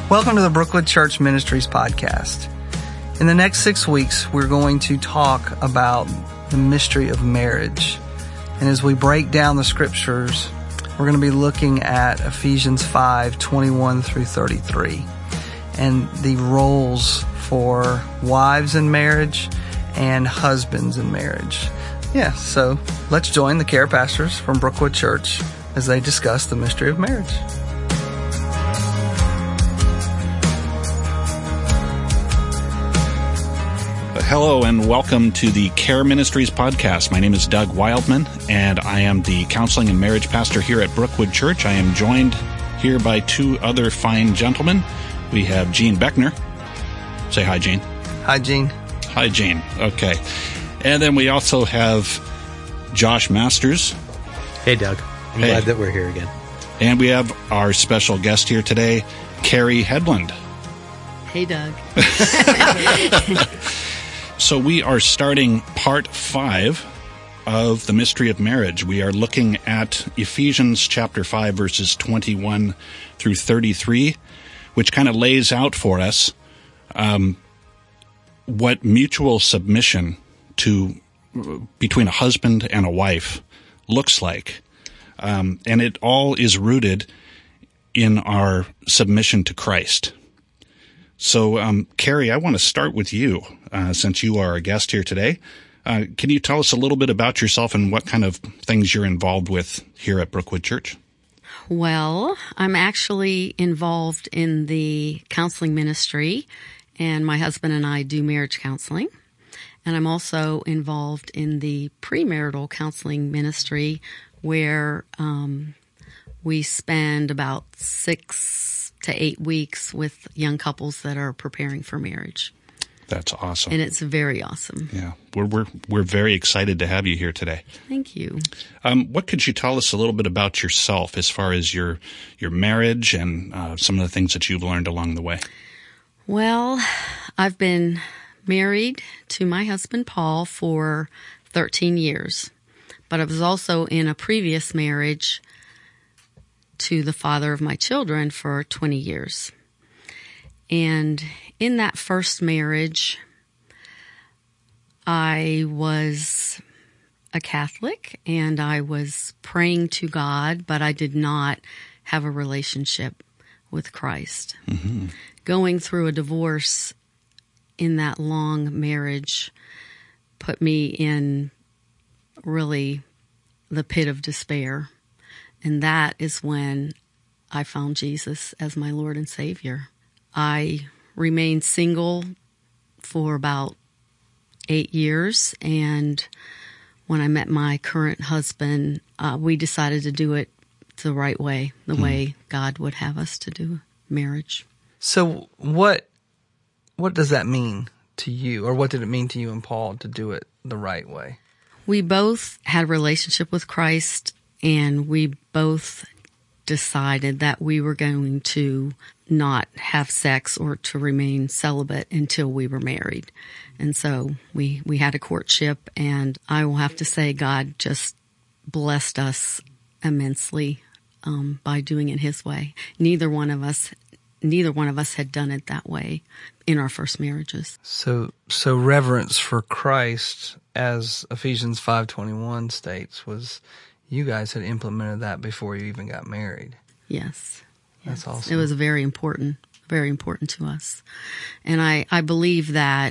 Welcome to the Brookwood Church Ministries podcast. In the next 6 weeks, we're going to talk about the mystery of marriage. And as we break down the scriptures, we're going to be looking at Ephesians 5:21 through 33 and the roles for wives in marriage and husbands in marriage. Yeah, so let's join the care pastors from Brookwood Church as they discuss the mystery of marriage. Hello and welcome to the Care Ministries podcast. My name is Doug Wildman, and I am the counseling and marriage pastor here at Brookwood Church. I am joined here by two other fine gentlemen. We have Gene Beckner. Say hi, Gene. Hi, Gene. Hi, Gene. Okay. And then we also have Josh Masters. Hey, Doug. I'm glad that we're here again. And we have our special guest here today, Carrie Headland. Hey, Doug. So we are starting part 5 of the mystery of marriage. We are looking at Ephesians chapter 5, verses 21 through 33, which kind of lays out for us what mutual submission between a husband and a wife looks like. And it all is rooted in our submission to Christ. So, Carrie, I want to start with you, since you are a guest here today. Can you tell us a little bit about yourself and what kind of things you're involved with here at Brookwood Church? Well, I'm actually involved in the counseling ministry, and my husband and I do marriage counseling. And I'm also involved in the premarital counseling ministry, where we spend about 6 to 8 weeks with young couples that are preparing for marriage. That's awesome. And it's very awesome. Yeah. We're very excited to have you here today. Thank you. What could you tell us a little bit about yourself as far as your marriage and some of the things that you've learned along the way? Well, I've been married to my husband, Paul, for 13 years. But I was also in a previous marriage to the father of my children for 20 years. And in that first marriage, I was a Catholic and I was praying to God, but I did not have a relationship with Christ. Mm-hmm. Going through a divorce in that long marriage put me in really the pit of despair. And that is when I found Jesus as my Lord and Savior. I remained single for about 8 years, and when I met my current husband, we decided to do it the right way, the way God would have us to do marriage. So what does that mean to you, or what did it mean to you and Paul to do it the right way? We both had a relationship with Christ, and we both decided that we were going to not have sex or to remain celibate until we were married. And so we had a courtship, and I will have to say God just blessed us immensely by doing it His way. Neither one of us had done it that way in our first marriages. So reverence for Christ, as Ephesians 5:21 states, was you guys had implemented that before you even got married. Yes. That's awesome. It was very important to us. And I believe that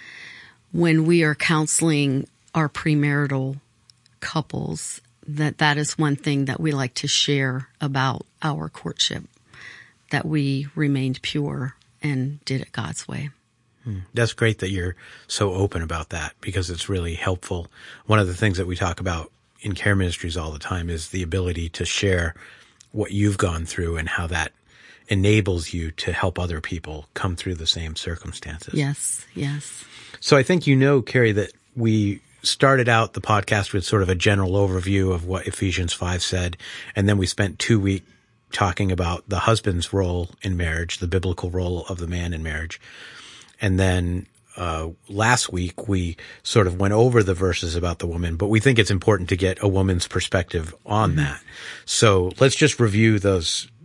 when we are counseling our premarital couples, that is one thing that we like to share about our courtship, that we remained pure and did it God's way. That's great that you're so open about that, because it's really helpful. One of the things that we talk about in Care Ministries all the time is the ability to share what you've gone through and how that enables you to help other people come through the same circumstances. Yes. So I think Carrie, that we started out the podcast with sort of a general overview of what Ephesians 5 said, and then we spent 2 weeks talking about the husband's role in marriage, the biblical role of the man in marriage. And then last week we sort of went over the verses about the woman, but we think it's important to get a woman's perspective on that. So let's just review those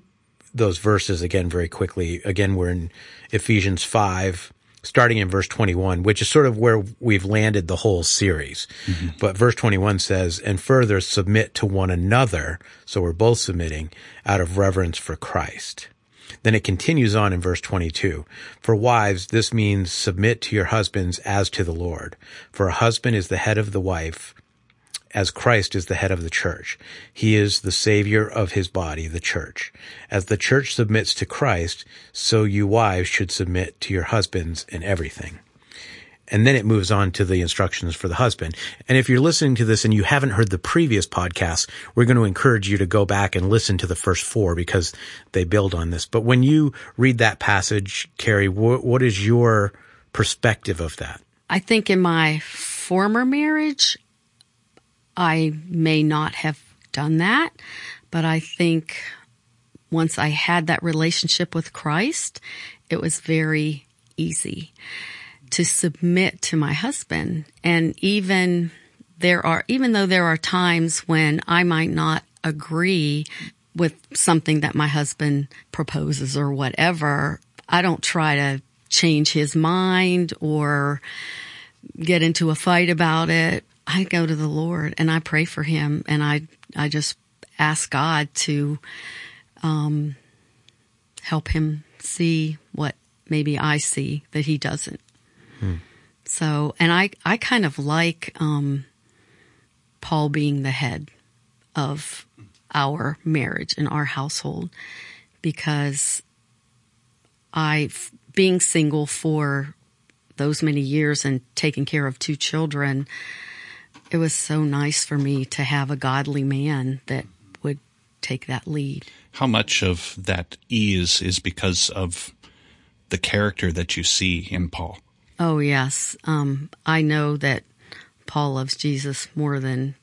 those verses again very quickly. Again, we're in Ephesians 5, starting in verse 21, which is sort of where we've landed the whole series. Mm-hmm. But verse 21 says, "And further submit to one another," so we're both submitting, "out of reverence for Christ." Then it continues on in verse 22. "For wives, this means submit to your husbands as to the Lord. For a husband is the head of the wife, as Christ is the head of the church. He is the Savior of his body, the church. As the church submits to Christ, so you wives should submit to your husbands in everything." And then it moves on to the instructions for the husband. And if you're listening to this and you haven't heard the previous podcasts, we're going to encourage you to go back and listen to the first 4 because they build on this. But when you read that passage, Carrie, what is your perspective of that? I think in my former marriage, I may not have done that, but I think once I had that relationship with Christ, it was very easy to submit to my husband. And even though there are times when I might not agree with something that my husband proposes or whatever, I don't try to change his mind or get into a fight about it. I go to the Lord and I pray for him, and I just ask God to help him see what maybe I see that he doesn't. So, and I kind of like Paul being the head of our marriage and our household, because being single for those many years and taking care of 2 children, it was so nice for me to have a godly man that would take that lead. How much of that ease is because of the character that you see in Paul? Oh, yes. I know that Paul loves Jesus more than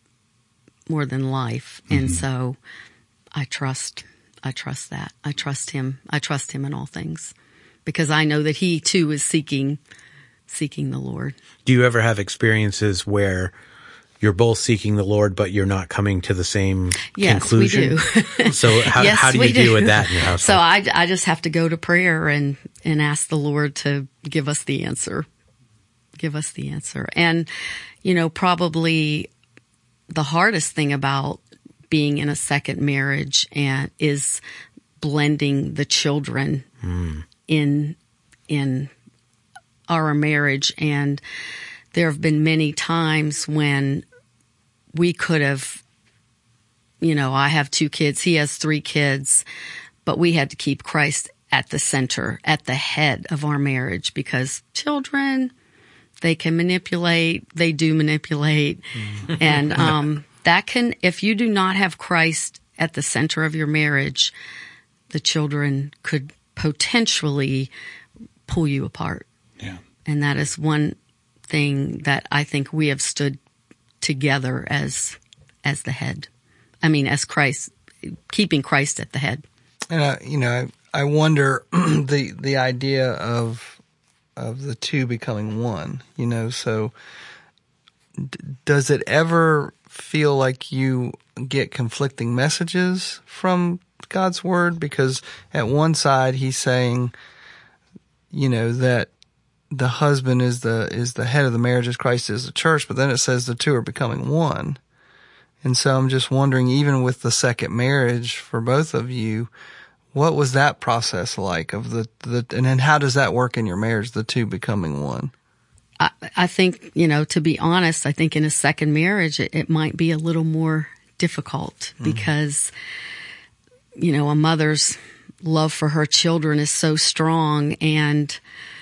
life. Mm-hmm. And so I trust that. I trust him. I trust him in all things, because I know that he too is seeking the Lord. Do you ever have experiences where you're both seeking the Lord, but you're not coming to the same conclusion? Yes, we do. So how do you deal with that in your household? So I just have to go to prayer and ask the Lord to give us the answer. Give us the answer. And, probably the hardest thing about being in a second marriage is blending the children in our marriage. And there have been many times when we could have, I have 2 kids, he has 3 kids, but we had to keep Christ at the center, at the head of our marriage, because children, they can manipulate, they do manipulate. And that can, if you do not have Christ at the center of your marriage, the children could potentially pull you apart. Yeah. And that is one thing that I think we have stood together as the head. I mean, as Christ, keeping Christ at the head. And I wonder the idea of the 2 becoming one. So does it ever feel like you get conflicting messages from God's word? Because at one side he's saying, that the husband is the head of the marriage as Christ is the church, but then it says the 2 are becoming one. And so I'm just wondering, even with the second marriage for both of you, what was that process like of and then how does that work in your marriage, the 2 becoming one? I think, to be honest, I think in a second marriage, it might be a little more difficult because, a mother's love for her children is so strong, and,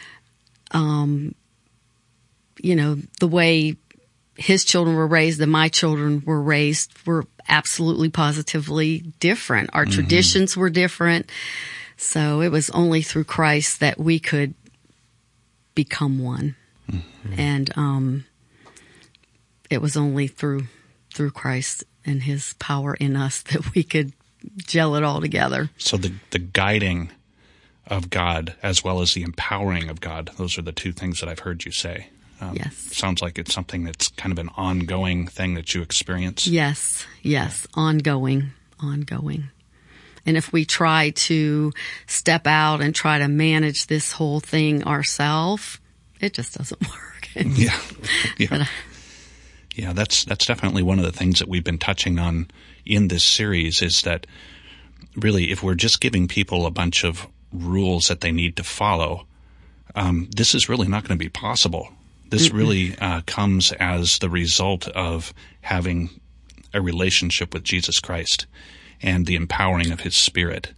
the way his children were raised and my children were raised were absolutely positively different. Our traditions were different. So it was only through Christ that we could become one. Mm-hmm. And it was only through Christ and his power in us that we could gel it all together. So the guiding of God as well as the empowering of God, those are the 2 things that I've heard you say. Yes. Sounds like it's something that's kind of an ongoing thing that you experience. Yes, ongoing. And if we try to step out and try to manage this whole thing ourselves, it just doesn't work. Yeah. Yeah, that's definitely one of the things that we've been touching on in this series, is that really, if we're just giving people a bunch of rules that they need to follow, this is really not going to be possible. This really comes as the result of having a relationship with Jesus Christ and the empowering of His Spirit.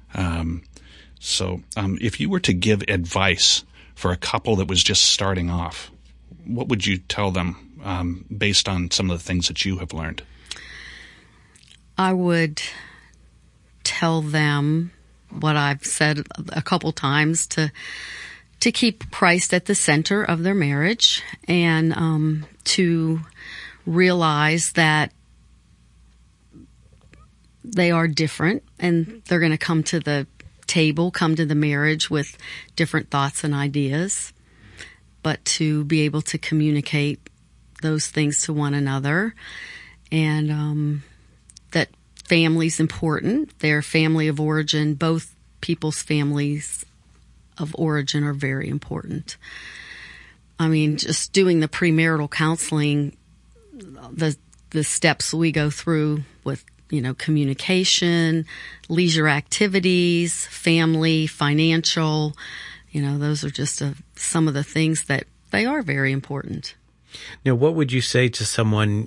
So if you were to give advice for a couple that was just starting off, what would you tell them based on some of the things that you have learned? I would tell them what I've said a couple times, to keep Christ at the center of their marriage, and to realize that they are different, and they're going to come to the table, come to the marriage with different thoughts and ideas, but to be able to communicate those things to one another, and that family's important. Their family of origin, both people's families of origin are very important. I mean, just doing the premarital counseling, the steps we go through with, communication, leisure activities, family, financial, those are just some of the things that they are very important. Now, what would you say to someone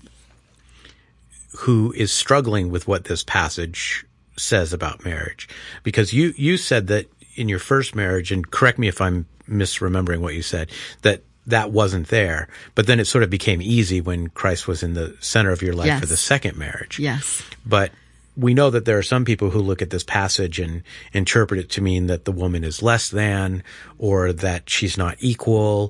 who is struggling with what this passage says about marriage? Because you said that in your first marriage, and correct me if I'm misremembering what you said, that wasn't there. But then it sort of became easy when Christ was in the center of your life for the second marriage. Yes. But we know that there are some people who look at this passage and interpret it to mean that the woman is less than, or that she's not equal,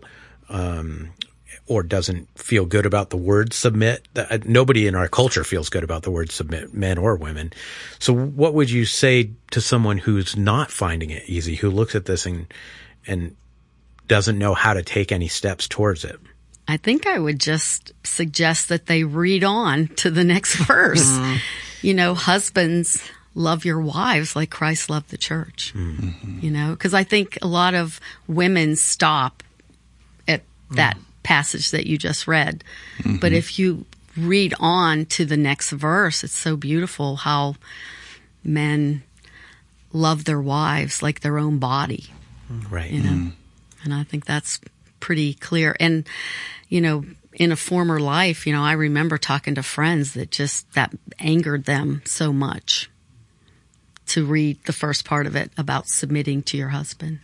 or doesn't feel good about the word submit. Nobody in our culture feels good about the word submit, men or women. So what would you say to someone who's not finding it easy, who looks at this and doesn't know how to take any steps towards it? I think I would just suggest that they read on to the next verse. Husbands, love your wives like Christ loved the church. Because I think a lot of women stop at that passage that you just read. But if you read on to the next verse, it's so beautiful how men love their wives like their own body. Right. And I think that's pretty clear. And, in a former life, I remember talking to friends that angered them so much to read the first part of it about submitting to your husband.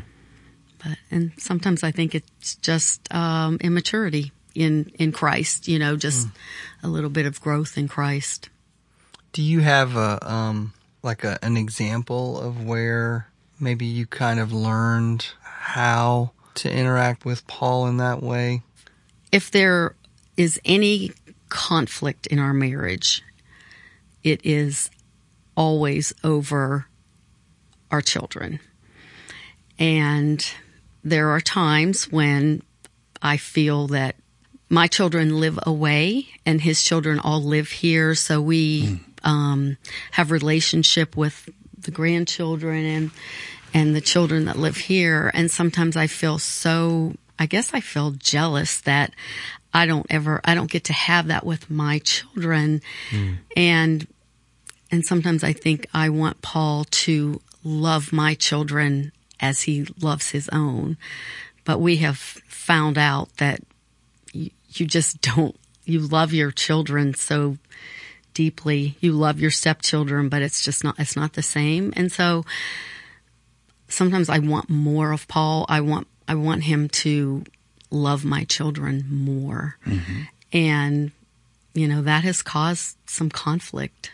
And sometimes I think it's just immaturity in Christ, just a little bit of growth in Christ. Do you have an example of where maybe you kind of learned how to interact with Paul in that way? If there is any conflict in our marriage, it is always over our children. And there are times when I feel that my children live away and his children all live here. So we have relationship with the grandchildren and the children that live here. And sometimes I feel I feel jealous that I don't get to have that with my children. And sometimes I think I want Paul to love my children as he loves his own. But we have found out that you just don't, you love your children so deeply. You love your stepchildren, but it's not the same. And so sometimes I want more of Paul. I want him to love my children more. And, that has caused some conflict.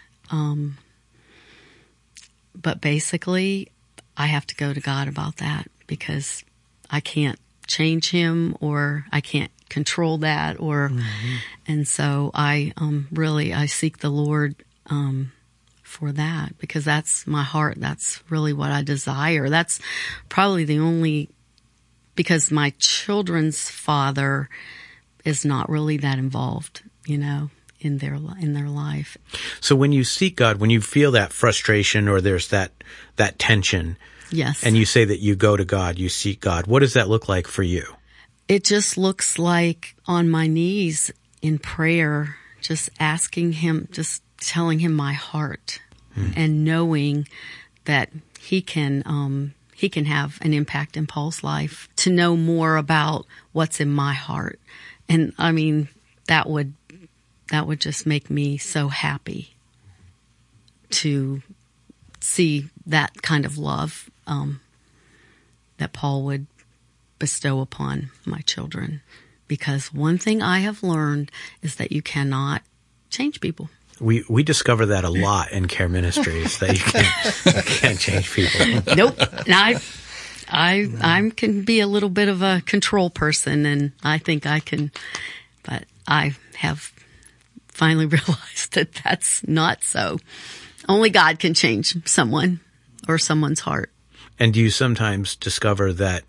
But basically, I have to go to God about that because I can't change him or I can't control that and so I seek the Lord for that because that's my heart. That's really what I desire. That's probably because my children's father is not really that involved, in their life. So when you seek God, when you feel that frustration or there's that tension, Yes. and you say that you go to God, you seek God, what does that look like for you? It just looks like on my knees in prayer, just asking him, just telling him my heart and knowing that he can have an impact in Paul's life, to know more about what's in my heart. And I mean, that would just make me so happy to see that kind of love that Paul would bestow upon my children. Because one thing I have learned is that you cannot change people. We discover that a lot in Care Ministries, that you can't change people. Nope. And I can be a little bit of a control person, and I think I can, but I have finally realized that that's not so. Only God can change someone or someone's heart. And do you sometimes discover that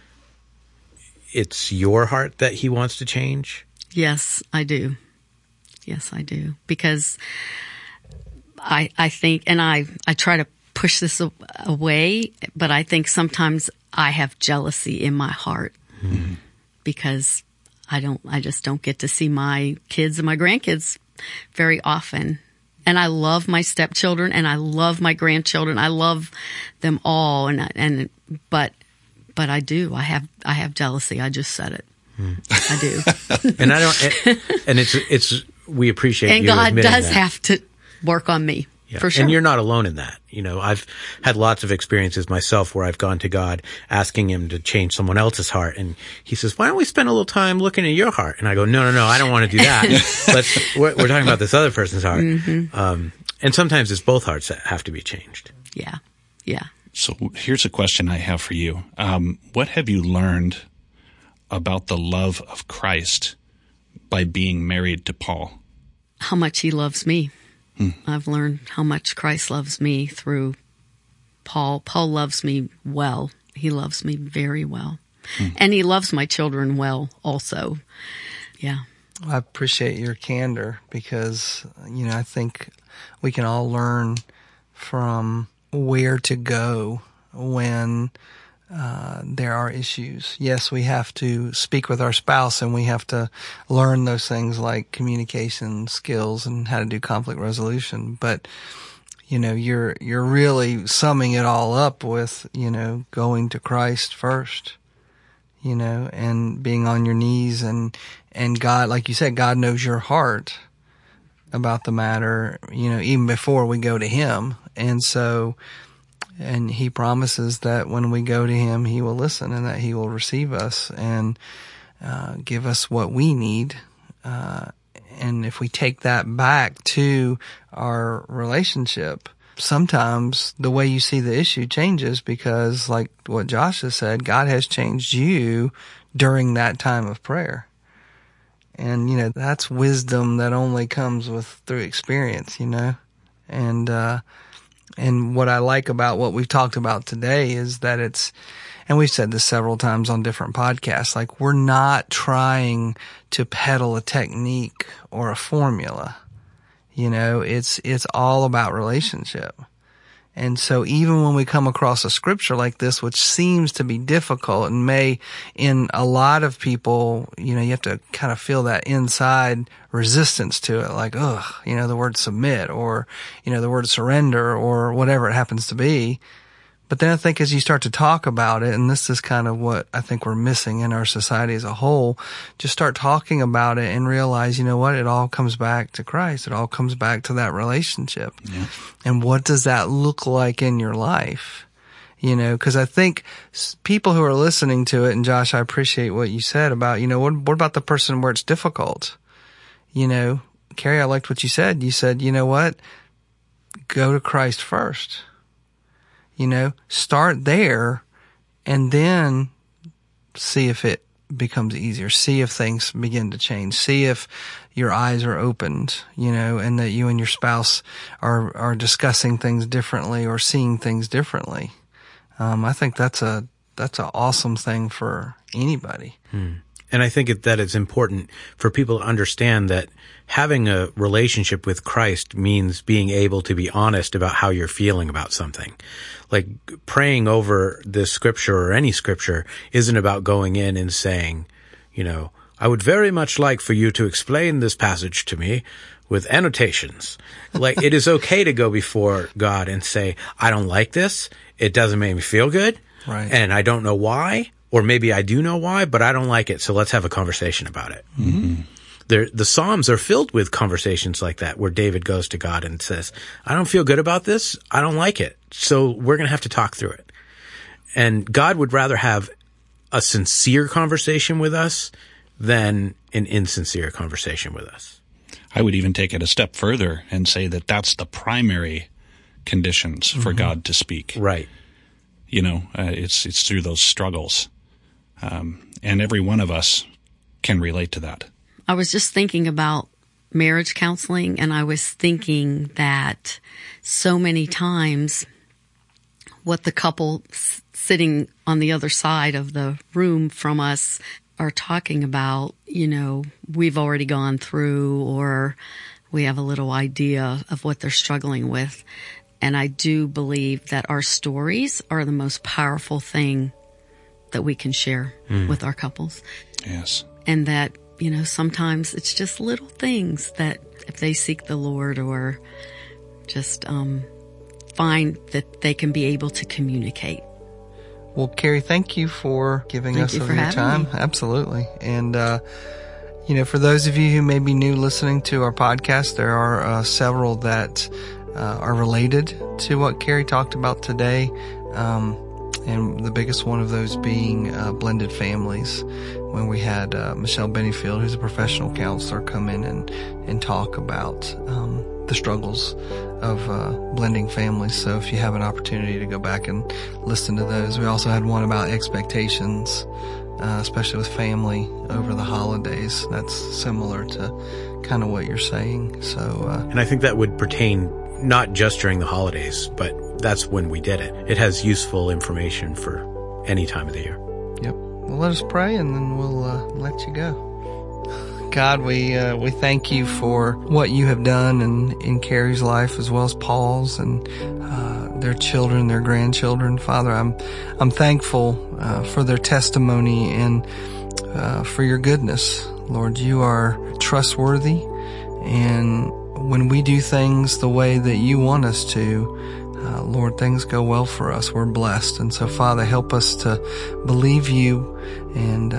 it's your heart that he wants to change? Yes, I do. Yes, I do. Because I think, and I try to push this away, but I think sometimes I have jealousy in my heart because I just don't get to see my kids and my grandkids very often. And I love my stepchildren and I love my grandchildren. I love them all. But I do. I have jealousy. I just said it. I do. And I don't, and it's, we appreciate and you God admitting does that. have to work on me. Yeah. For sure. And you're not alone in that. You know, I've had lots of experiences myself where I've gone to God asking him to change someone else's heart. And he says, why don't we spend a little time looking at your heart? And I go, no, I don't want to do that. We're talking about this other person's heart. And sometimes it's both hearts that have to be changed. Yeah. Yeah. So here's a question I have for you. What have you learned about the love of Christ by being married to Paul? How much he loves me. I've learned how much Christ loves me through Paul. Paul loves me well. He loves me very well. And he loves my children well also. Yeah. I appreciate your candor because, I think we can all learn from where to go when there are issues. Yes, we have to speak with our spouse and we have to learn those things like communication skills and how to do conflict resolution. But, you're really summing it all up with, going to Christ first, and being on your knees and God, like you said, God knows your heart about the matter, even before we go to him. And he promises that when we go to him, he will listen and that he will receive us and give us what we need. And if we take that back to our relationship, sometimes the way you see the issue changes because, like what Josh has said, God has changed you during that time of prayer. And, that's wisdom that only comes through experience, And what I like about what we've talked about today is that and we've said this several times on different podcasts, like we're not trying to peddle a technique or a formula. It's all about relationship. And so even when we come across a scripture like this, which seems to be difficult and may, in a lot of people, you have to kind of feel that inside resistance to it, like, the word submit or, the word surrender or whatever it happens to be. But then I think as you start to talk about it, and this is kind of what I think we're missing in our society as a whole, just start talking about it and realize, what? It all comes back to Christ. It all comes back to that relationship. Yeah. And what does that look like in your life? Because I think people who are listening to it, and Josh, I appreciate what you said about, what about the person where it's difficult? Carrie, I liked what you said. You said, what? Go to Christ first. Start there and then see if it becomes easier. See if things begin to change. See if your eyes are opened, and that you and your spouse are discussing things differently or seeing things differently. I think that's an awesome thing for anybody. And I think that it's important for people to understand that having a relationship with Christ means being able to be honest about how you're feeling about something. Like praying over this scripture or any scripture isn't about going in and saying, you know, I would very much like for you to explain this passage to me with annotations. Like it is okay to go before God and say, I don't like this. It doesn't make me feel good. Right. And I don't know why. Or maybe I do know why, but I don't like it, so let's have a conversation about it. Mm-hmm. The Psalms are filled with conversations like that, where David goes to God and says, I don't feel good about this, I don't like it, so we're going to have to talk through it. And God would rather have a sincere conversation with us than an insincere conversation with us. I would even take it a step further and say that that's the primary conditions for God to speak. Right. You know, it's through those struggles. And every one of us can relate to that. I was just thinking about marriage counseling, and I was thinking that so many times what the couple sitting on the other side of the room from us are talking about, you know, we've already gone through, or we have a little idea of what they're struggling with. And I do believe that our stories are the most powerful thing that we can share with our couples. Yes. And that, you know, sometimes it's just little things that if they seek the Lord or just find that they can be able to communicate. Well, Carrie, thank you for giving us of your time. Absolutely. And, you know, for those of you who may be new listening to our podcast, there are several that are related to what Carrie talked about today. And the biggest one of those being blended families, when we had Michelle Bennyfield, who's a professional counselor, come in and talk about the struggles of blending families. So if you have an opportunity to go back and listen to those. We also had one about expectations, especially with family over the holidays. That's similar to kind of what you're saying. So, and I think that would pertain not just during the holidays, but that's when we did it. It has useful information for any time of the year. Yep. Well, let us pray and then we'll let you go. God, we thank you for what you have done in Carrie's life as well as Paul's and their children, their grandchildren. Father, I'm thankful for their testimony and for your goodness. Lord, you are trustworthy, and when we do things the way that you want us to, Lord, things go well for us. We're blessed. And so, Father, help us to believe you. And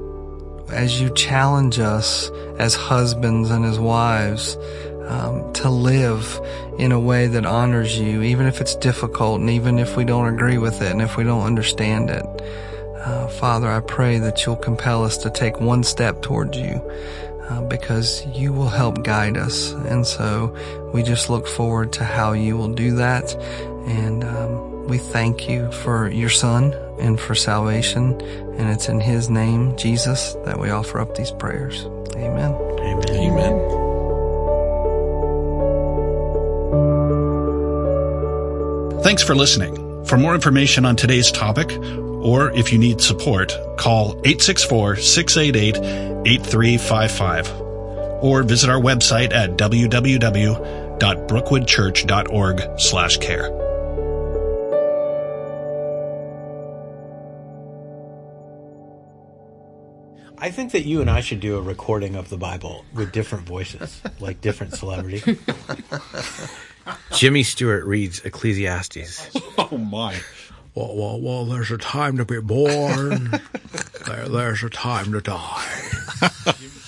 as you challenge us as husbands and as wives to live in a way that honors you, even if it's difficult and even if we don't agree with it and if we don't understand it. Father, I pray that you'll compel us to take one step towards you. Because you will help guide us. And so we just look forward to how you will do that. And we thank you for your Son and for salvation. And it's in his name, Jesus, that we offer up these prayers. Amen. Amen. Amen. Thanks for listening. For more information on today's topic, or if you need support, call 864-688-8355 or visit our website at www.brookwoodchurch.org/care. I think that you and I should do a recording of the Bible with different voices, like different celebrities. Jimmy Stewart reads Ecclesiastes. Oh, my. Well, there's a time to be born. There's a time to die.